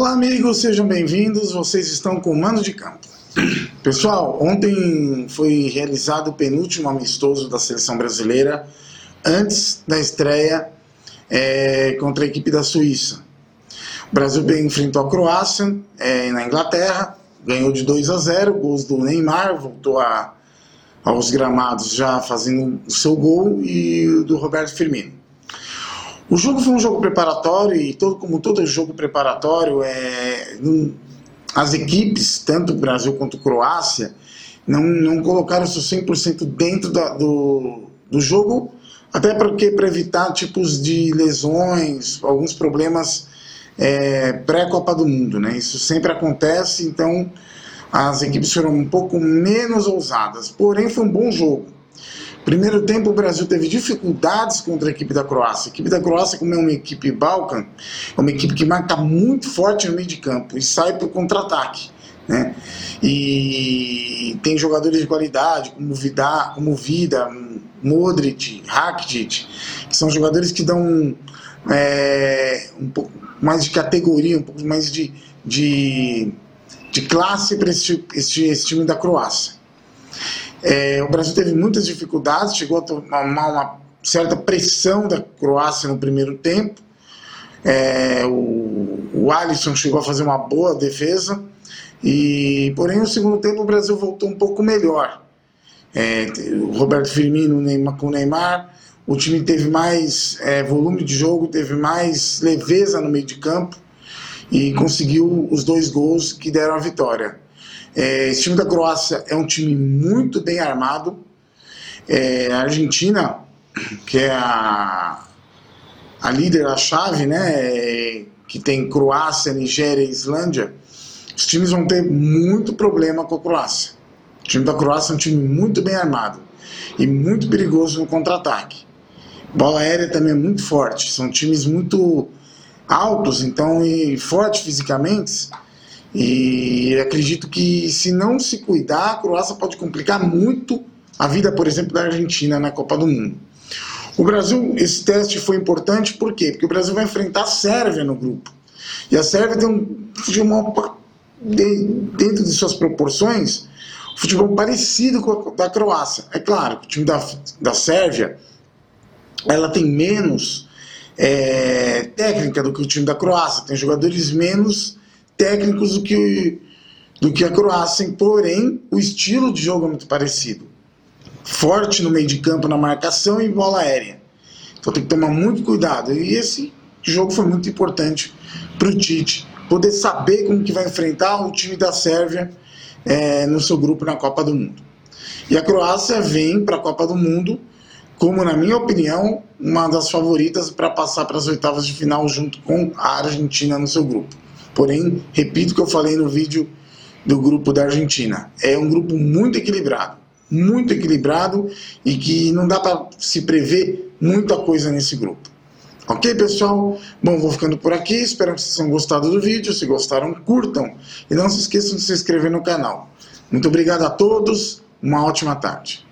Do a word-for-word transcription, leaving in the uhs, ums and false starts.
Olá amigos, sejam bem-vindos, vocês estão com o Mando de Campo. Pessoal, ontem foi realizado o penúltimo amistoso da seleção brasileira antes da estreia é, contra a equipe da Suíça. O Brasil bem enfrentou a Croácia é, na Inglaterra, ganhou de dois a zero, gols do Neymar, voltou a, aos gramados já fazendo o seu gol, e o do Roberto Firmino. O jogo foi um jogo preparatório e, todo, como todo jogo preparatório, é, não, as equipes, tanto o Brasil quanto a Croácia, não, não colocaram isso cem por cento dentro da, do, do jogo, até porque para evitar tipos de lesões, alguns problemas é, pré-Copa do Mundo, né? Isso sempre acontece, então as equipes foram um pouco menos ousadas, porém foi um bom jogo. Primeiro tempo o Brasil teve dificuldades contra a equipe da Croácia. A equipe da Croácia, como é uma equipe Balkan, é uma equipe que marca muito forte no meio de campo e sai para o contra-ataque, né? E tem jogadores de qualidade como Vida, como Vida, Modric, Rakitic, que são jogadores que dão é, um pouco mais de categoria, um pouco mais de, de, de classe para esse, esse, esse time da Croácia. É, o Brasil teve muitas dificuldades, chegou a tomar uma certa pressão da Croácia no primeiro tempo. É, o, o Alisson chegou a fazer uma boa defesa, e porém no segundo tempo o Brasil voltou um pouco melhor. É, o Roberto Firmino Neymar, com o Neymar, o time teve mais é, volume de jogo, teve mais leveza no meio de campo e conseguiu os dois gols que deram a vitória. É, esse time da Croácia é um time muito bem armado. É, a Argentina, que é a, a líder, a chave, né, é, que tem Croácia, Nigéria e Islândia, os times vão ter muito problema com a Croácia. O time da Croácia é um time muito bem armado e muito perigoso no contra-ataque. Bola aérea também é muito forte, são times muito altos, então, e fortes fisicamente. E acredito que, se não se cuidar, a Croácia pode complicar muito a vida, por exemplo, da Argentina na Copa do Mundo. O Brasil, esse teste foi importante, por quê? Porque o Brasil vai enfrentar a Sérvia no grupo. E a Sérvia tem um futebol, dentro de suas proporções, um futebol parecido com o da Croácia. É claro que o time da, da Sérvia, ela tem menos é, técnica do que o time da Croácia, tem jogadores menos técnicos do que, do que a Croácia, porém o estilo de jogo é muito parecido. Forte no meio de campo, na marcação e bola aérea. Então tem que tomar muito cuidado. E esse jogo foi muito importante para o Tite poder saber como que vai enfrentar o time da Sérvia é, no seu grupo na Copa do Mundo. E a Croácia vem para a Copa do Mundo como, na minha opinião, uma das favoritas para passar para as oitavas de final junto com a Argentina no seu grupo. Porém, repito o que eu falei no vídeo do grupo da Argentina. É um grupo muito equilibrado, muito equilibrado, e que não dá para se prever muita coisa nesse grupo. Ok, pessoal? Bom, vou ficando por aqui. Espero que vocês tenham gostado do vídeo. Se gostaram, curtam. E não se esqueçam de se inscrever no canal. Muito obrigado a todos. Uma ótima tarde.